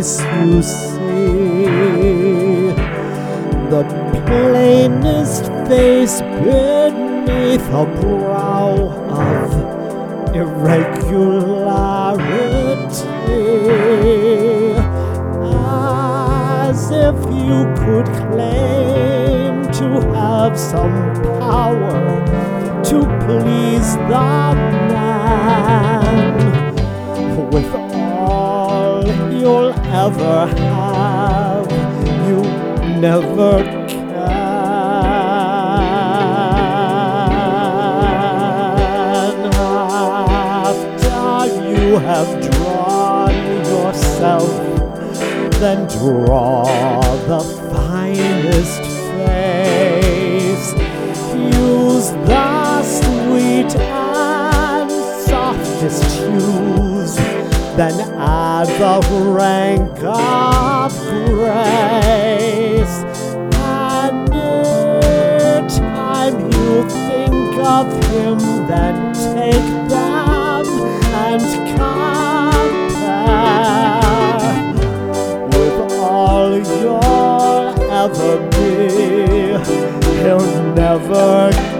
face you see, the plainest face beneath a brow of irregularity, as if you could claim to have some power to please the man. With all you'll ever have, you never can. After you have drawn yourself, then draw the finest face. Use the sweet and softest hues, then add the rank of grace. And anytime you think of him, then take them and compare with all you'll ever be. He'll never